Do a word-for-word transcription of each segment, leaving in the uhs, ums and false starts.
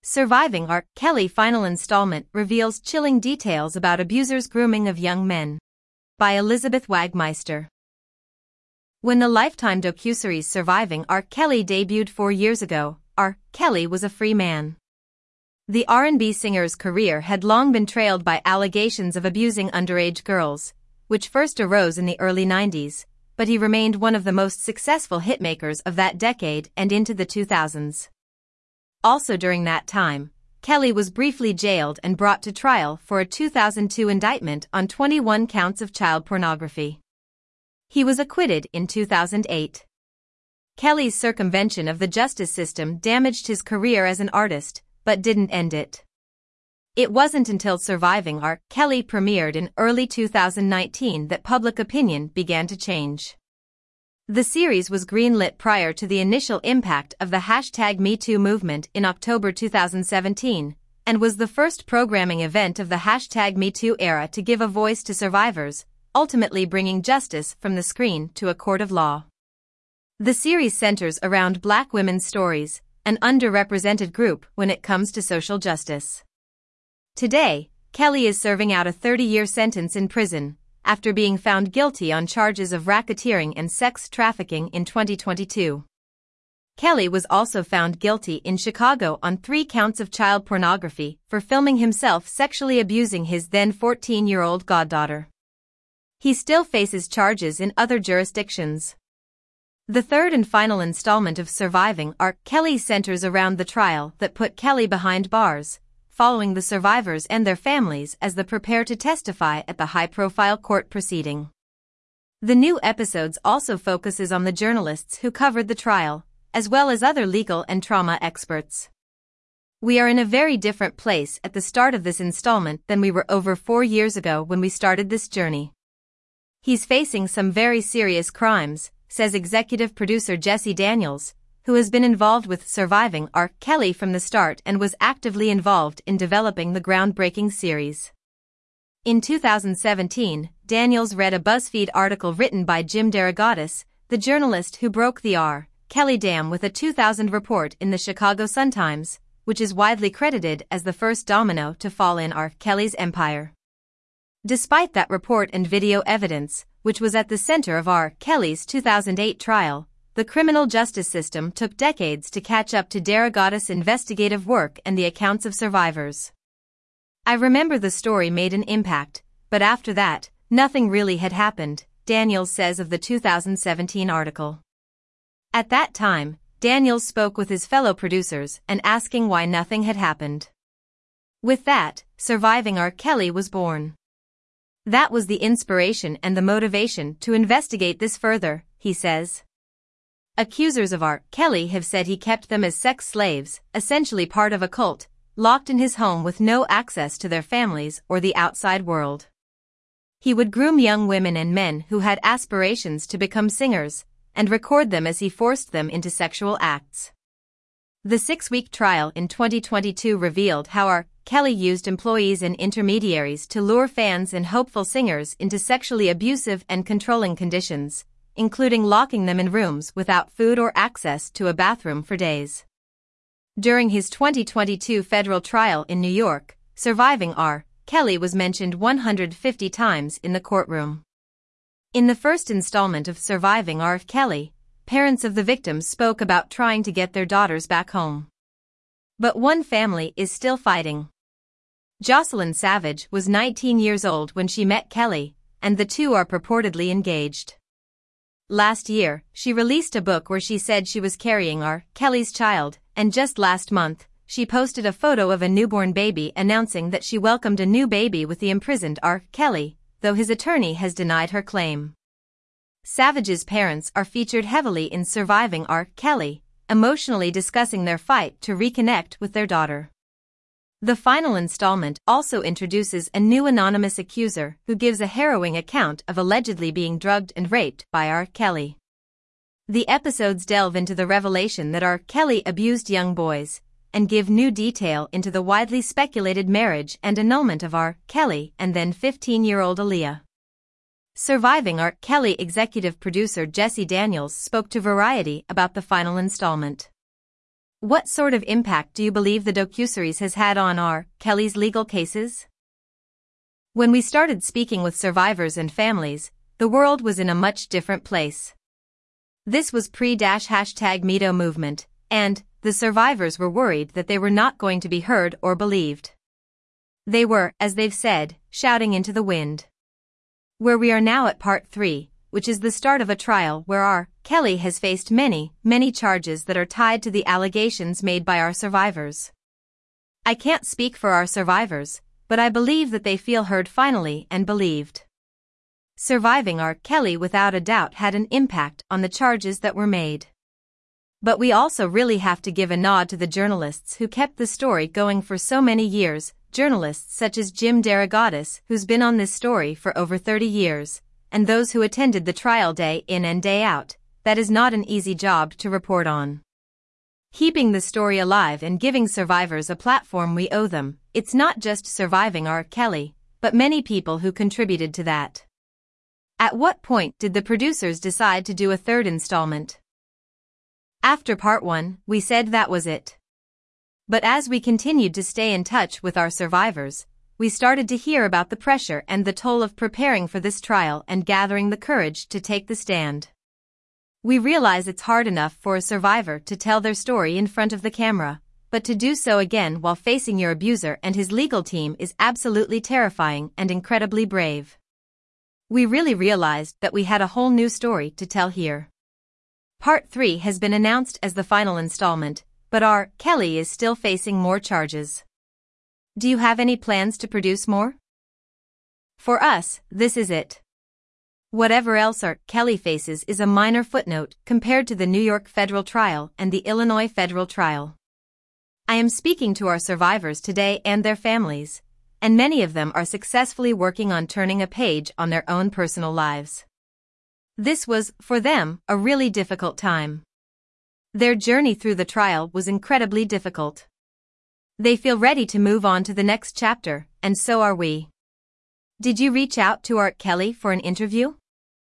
Surviving R. Kelly final installment reveals chilling details about abusers' grooming of young men. By Elizabeth Wagmeister. When the Lifetime docuseries Surviving R. Kelly debuted four years ago, R. Kelly was a free man. The R and B singer's career had long been trailed by allegations of abusing underage girls, which first arose in the early nineties, but he remained one of the most successful hitmakers of that decade and into the two thousands. Also during that time, Kelly was briefly jailed and brought to trial for a two thousand two indictment on twenty-one counts of child pornography. He was acquitted in two thousand eight. Kelly's circumvention of the justice system damaged his career as an artist, but didn't end it. It wasn't until Surviving R. Kelly premiered in early two thousand nineteen that public opinion began to change. The series was greenlit prior to the initial impact of the hashtag MeToo movement in October two thousand seventeen, and was the first programming event of the hashtag MeToo era to give a voice to survivors, ultimately bringing justice from the screen to a court of law. The series centers around Black women's stories, an underrepresented group when it comes to social justice. Today, Kelly is serving out a thirty-year sentence in prison, after being found guilty on charges of racketeering and sex trafficking in twenty twenty-two. Kelly was also found guilty in Chicago on three counts of child pornography for filming himself sexually abusing his then fourteen-year-old goddaughter. He still faces charges in other jurisdictions. The third and final installment of Surviving R. Kelly centers around the trial that put Kelly behind bars, following the survivors and their families as they prepare to testify at the high-profile court proceeding. The new episodes also focuses on the journalists who covered the trial, as well as other legal and trauma experts. We are in a very different place at the start of this installment than we were over four years ago when we started this journey. He's facing some very serious crimes, says executive producer Jesse Daniels, who has been involved with Surviving R. Kelly from the start and was actively involved in developing the groundbreaking series. In two thousand seventeen, Daniels read a BuzzFeed article written by Jim DeRogatis, the journalist who broke the R. Kelly dam with a two thousand report in the Chicago Sun-Times, which is widely credited as the first domino to fall in R. Kelly's empire. Despite that report and video evidence, which was at the center of R. Kelly's two thousand eight trial, the criminal justice system took decades to catch up to DeRogatis' investigative work and the accounts of survivors. I remember the story made an impact, but after that, nothing really had happened, Daniels says of the two thousand seventeen article. At that time, Daniels spoke with his fellow producers and asking why nothing had happened. With that, Surviving R. Kelly was born. That was the inspiration and the motivation to investigate this further, he says. Accusers of R. Kelly have said he kept them as sex slaves, essentially part of a cult, locked in his home with no access to their families or the outside world. He would groom young women and men who had aspirations to become singers, and record them as he forced them into sexual acts. The six-week trial in twenty twenty-two revealed how R. Kelly used employees and intermediaries to lure fans and hopeful singers into sexually abusive and controlling conditions, including locking them in rooms without food or access to a bathroom for days. During his twenty twenty-two federal trial in New York, Surviving R. Kelly was mentioned one hundred fifty times in the courtroom. In the first installment of Surviving R. Kelly, parents of the victims spoke about trying to get their daughters back home. But one family is still fighting. Jocelyn Savage was nineteen years old when she met Kelly, and the two are purportedly engaged. Last year, she released a book where she said she was carrying R. Kelly's child, and just last month, she posted a photo of a newborn baby announcing that she welcomed a new baby with the imprisoned R. Kelly, though his attorney has denied her claim. Savage's parents are featured heavily in Surviving R. Kelly, emotionally discussing their fight to reconnect with their daughter. The final installment also introduces a new anonymous accuser who gives a harrowing account of allegedly being drugged and raped by R. Kelly. The episodes delve into the revelation that R. Kelly abused young boys, and give new detail into the widely speculated marriage and annulment of R. Kelly and then fifteen-year-old Aaliyah. Surviving R. Kelly executive producer Jesse Daniels spoke to Variety about the final installment. What sort of impact do you believe the docuseries has had on R. Kelly's legal cases? When we started speaking with survivors and families, the world was in a much different place. This was pre-hashtag Me Too movement, and the survivors were worried that they were not going to be heard or believed. They were, as they've said, shouting into the wind. Where we are now at part three, which is the start of a trial where R. Kelly has faced many, many charges that are tied to the allegations made by our survivors. I can't speak for our survivors, but I believe that they feel heard finally and believed. Surviving R. Kelly without a doubt had an impact on the charges that were made. But we also really have to give a nod to the journalists who kept the story going for so many years, journalists such as Jim DeRogatis, who's been on this story for over thirty years, and those who attended the trial day in and day out. That is not an easy job to report on. Keeping the story alive and giving survivors a platform we owe them. It's not just surviving R. Kelly, but many people who contributed to that. At what point did the producers decide to do a third installment? After part one, we said that was it. But as we continued to stay in touch with our survivors, we started to hear about the pressure and the toll of preparing for this trial and gathering the courage to take the stand. We realize it's hard enough for a survivor to tell their story in front of the camera, but to do so again while facing your abuser and his legal team is absolutely terrifying and incredibly brave. We really realized that we had a whole new story to tell here. Part three has been announced as the final installment, but R. Kelly is still facing more charges. Do you have any plans to produce more? For us, this is it. Whatever else R. Kelly faces is a minor footnote compared to the New York federal trial and the Illinois federal trial. I am speaking to our survivors today and their families, and many of them are successfully working on turning a page on their own personal lives. This was, for them, a really difficult time. Their journey through the trial was incredibly difficult. They feel ready to move on to the next chapter, and so are we. Did you reach out to R. Kelly for an interview?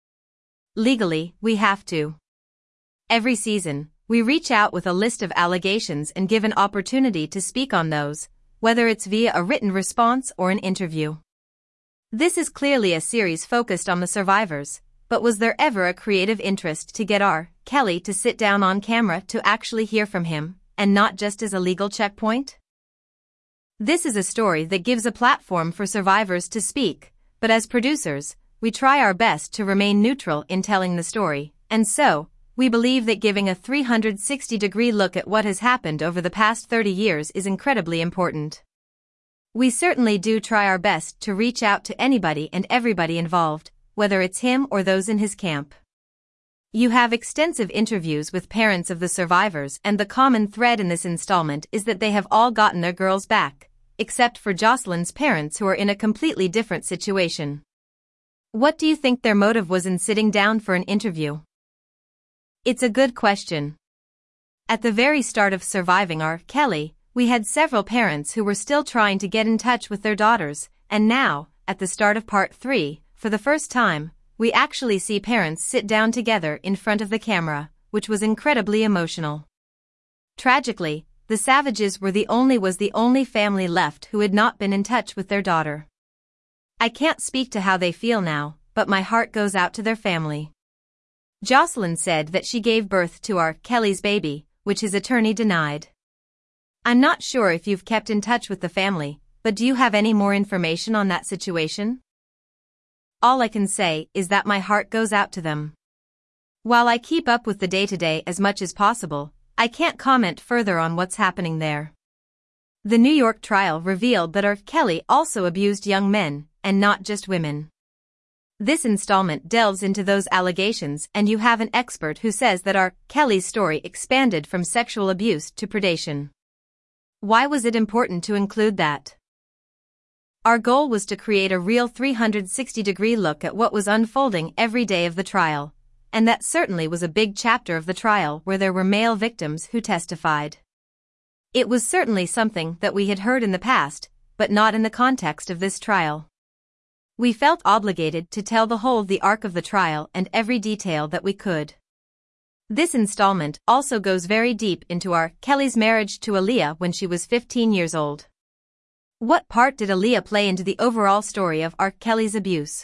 Legally, we have to. Every season, we reach out with a list of allegations and give an opportunity to speak on those, whether it's via a written response or an interview. This is clearly a series focused on the survivors, but was there ever a creative interest to get R. Kelly to sit down on camera to actually hear from him, and not just as a legal checkpoint? This is a story that gives a platform for survivors to speak, but as producers, we try our best to remain neutral in telling the story, and so, we believe that giving a three hundred sixty degree look at what has happened over the past thirty years is incredibly important. We certainly do try our best to reach out to anybody and everybody involved, whether it's him or those in his camp. You have extensive interviews with parents of the survivors, and the common thread in this installment is that they have all gotten their girls back, except for Jocelyn's parents who are in a completely different situation. What do you think their motive was in sitting down for an interview? It's a good question. At the very start of surviving R. Kelly, we had several parents who were still trying to get in touch with their daughters, and now, at the start of part three, for the first time, we actually see parents sit down together in front of the camera, which was incredibly emotional. Tragically, the Savages were the only was the only family left who had not been in touch with their daughter. I can't speak to how they feel now, but my heart goes out to their family. Jocelyn said that she gave birth to R. Kelly's baby, which his attorney denied. I'm not sure if you've kept in touch with the family, but do you have any more information on that situation? All I can say is that my heart goes out to them. While I keep up with the day-to-day as much as possible, I can't comment further on what's happening there. The New York trial revealed that R. Kelly also abused young men, and not just women. This installment delves into those allegations, and you have an expert who says that R. Kelly's story expanded from sexual abuse to predation. Why was it important to include that? Our goal was to create a real three hundred sixty degree look at what was unfolding every day of the trial, and that certainly was a big chapter of the trial where there were male victims who testified. It was certainly something that we had heard in the past, but not in the context of this trial. We felt obligated to tell the whole the arc of the trial and every detail that we could. This installment also goes very deep into R. Kelly's marriage to Aaliyah when she was fifteen years old. What part did Aaliyah play into the overall story of R. Kelly's abuse?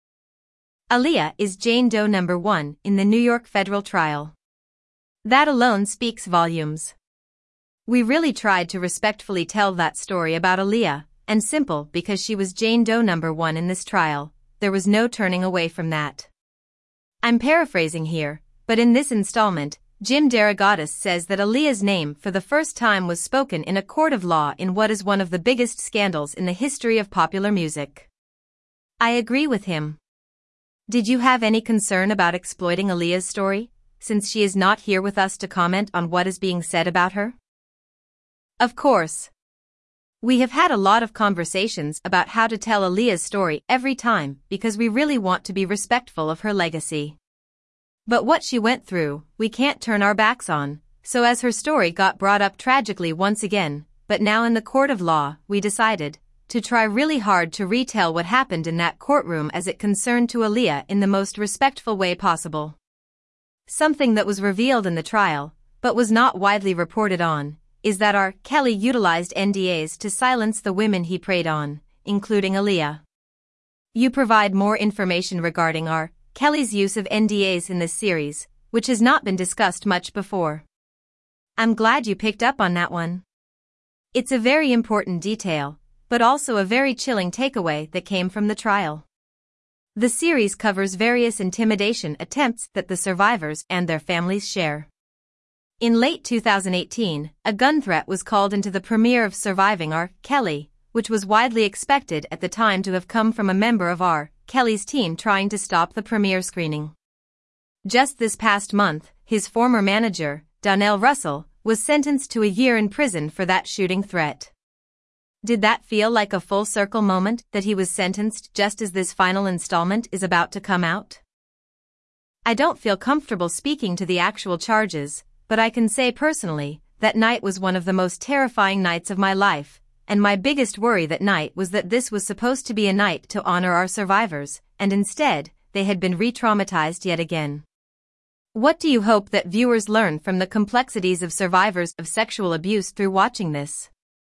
Aaliyah is Jane Doe number one in the New York federal trial. That alone speaks volumes. We really tried to respectfully tell that story about Aaliyah, and simple because she was Jane Doe number one in this trial, there was no turning away from that. I'm paraphrasing here, but in this installment, Jim DeRogatis says that Aaliyah's name for the first time was spoken in a court of law in what is one of the biggest scandals in the history of popular music. I agree with him. Did you have any concern about exploiting Aaliyah's story, since she is not here with us to comment on what is being said about her? Of course. We have had a lot of conversations about how to tell Aaliyah's story every time because we really want to be respectful of her legacy. But what she went through, we can't turn our backs on, so as her story got brought up tragically once again, but now in the court of law, we decided to try really hard to retell what happened in that courtroom as it concerned to Aaliyah in the most respectful way possible. Something that was revealed in the trial, but was not widely reported on, is that R. Kelly utilized N D As to silence the women he preyed on, including Aaliyah. You provide more information regarding R. Kelly's use of N D As in this series, which has not been discussed much before. I'm glad you picked up on that one. It's a very important detail, but also a very chilling takeaway that came from the trial. The series covers various intimidation attempts that the survivors and their families share. In late two thousand eighteen, a gun threat was called into the premiere of Surviving R. Kelly, which was widely expected at the time to have come from a member of R. Kelly's team trying to stop the premiere screening. Just this past month, his former manager, Donnell Russell, was sentenced to a year in prison for that shooting threat. Did that feel like a full circle moment that he was sentenced just as this final installment is about to come out? I don't feel comfortable speaking to the actual charges, but I can say personally, that night was one of the most terrifying nights of my life, and my biggest worry that night was that this was supposed to be a night to honor our survivors, and instead, they had been re-traumatized yet again. What do you hope that viewers learn from the complexities of survivors of sexual abuse through watching this?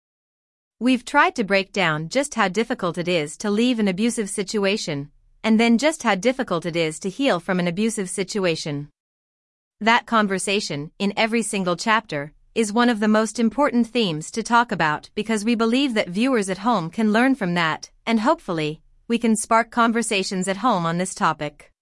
We've tried to break down just how difficult it is to leave an abusive situation, and then just how difficult it is to heal from an abusive situation. That conversation, in every single chapter, is one of the most important themes to talk about because we believe that viewers at home can learn from that, and hopefully, we can spark conversations at home on this topic.